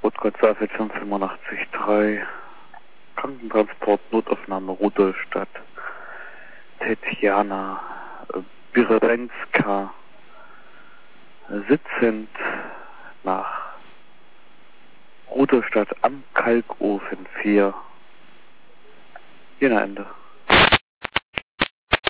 Stuttgart Saalfeld 585-3, Krankentransport, Notaufnahme Rudolstadt, Tetjana Birenska, sitzend nach Rudolstadt am Kalkofen 4. Jena Ende.